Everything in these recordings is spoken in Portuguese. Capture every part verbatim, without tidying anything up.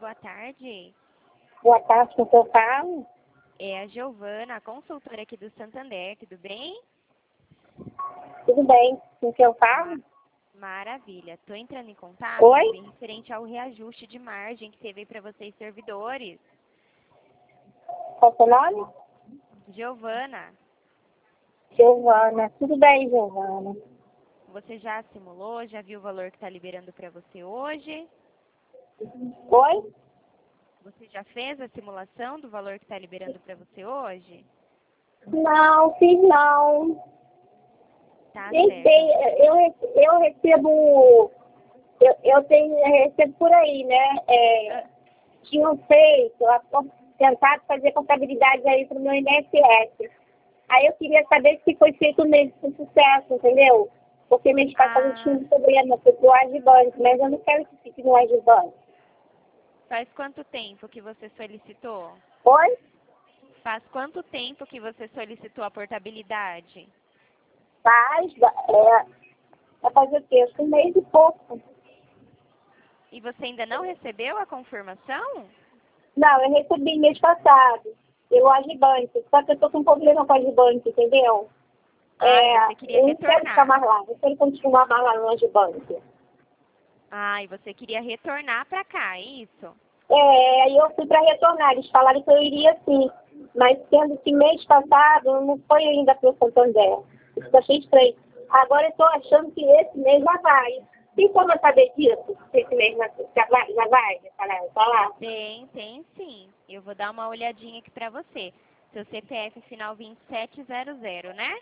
boa tarde. Boa tarde, com que eu falo? É a Giovana, a consultora aqui do Santander, tudo bem? Tudo bem, com que eu falo? Maravilha. Estou entrando em contato Oi? também referente ao reajuste de margem que teve para vocês servidores. Qual é o seu nome? Giovana, Giovana. Tudo bem, Giovana? você já simulou, já viu o valor que está liberando para você hoje? Oi? Você já fez a simulação do valor que está liberando para você hoje? Não, fiz não. Tá Tentei, certo. eu, re- eu recebo, eu, eu tenho, eu recebo por aí, né? É, tinham feito, a- tentado fazer contabilidade aí pro meu I N S S. Aí eu queria saber se foi feito mesmo com sucesso, entendeu? Porque mês passado eu tinha Ah, um problema, foi pro Agibante, mas eu não quero que fique no Agibante. faz quanto tempo que você solicitou? Oi? Faz quanto tempo que você solicitou a portabilidade? Faz, é, vai fazer o quê? Acho que um mês e pouco. E você ainda não recebeu a confirmação? Não, eu recebi mês passado, pelo Agibante, só que eu tô com um problema com o Agibante, entendeu? Ah, e É, você queria eu não quero ficar retornar. mais lá, eu quero continuar mais lá no Agibante. Ah, e você queria retornar para cá, é isso? É, aí eu fui para retornar, eles falaram que eu iria sim, mas sendo que mês passado não foi ainda para o Santander. Isso que eu achei estranho. Agora eu estou achando que esse mês já vai. Tem como eu saber disso? Se esse mês já vai? Já vai? Já falar? Tem, tem sim. Eu vou dar uma olhadinha aqui para você. Seu C P F final vinte e sete zero zero, né?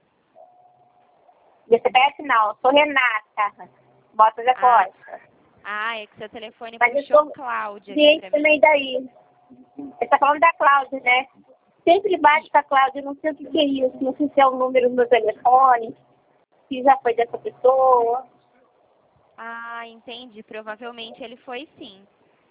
D C P F não, eu sou Renata. Bota da Ah, Costa. ah, é que seu telefone Mas eu puxou sou Cláudia aqui cliente para também mim. daí. Você tá falando da Cláudia, né? Sempre baixo com a Cláudia, não sei o que que é isso. Não sei se é o número do meu telefone, se já foi dessa pessoa. Ah, entendi. Provavelmente ele foi sim.